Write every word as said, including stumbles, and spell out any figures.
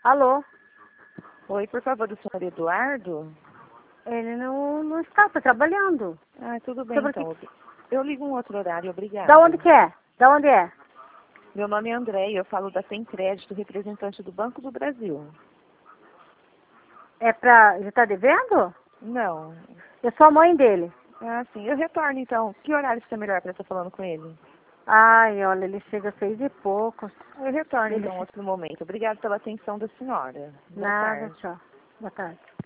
Alô? Oi, por favor, do senhor Eduardo? Ele não, não está, está trabalhando. Ah, tudo bem, Sobre então. que... Eu ligo um outro horário, obrigada. Da onde que é? Da onde é? Meu nome é André e eu falo da Sem Crédito, representante do Banco do Brasil. É pra... Ele está devendo? Não. Eu sou a mãe dele. Ah, sim. Eu retorno, então. Que horário fica melhor para estar falando com ele? Ai, olha, ele chega às seis e poucos. Eu retorno, Ele... então, outro momento. Obrigada pela atenção da senhora. Boa Nada, tarde. tchau. Boa tarde.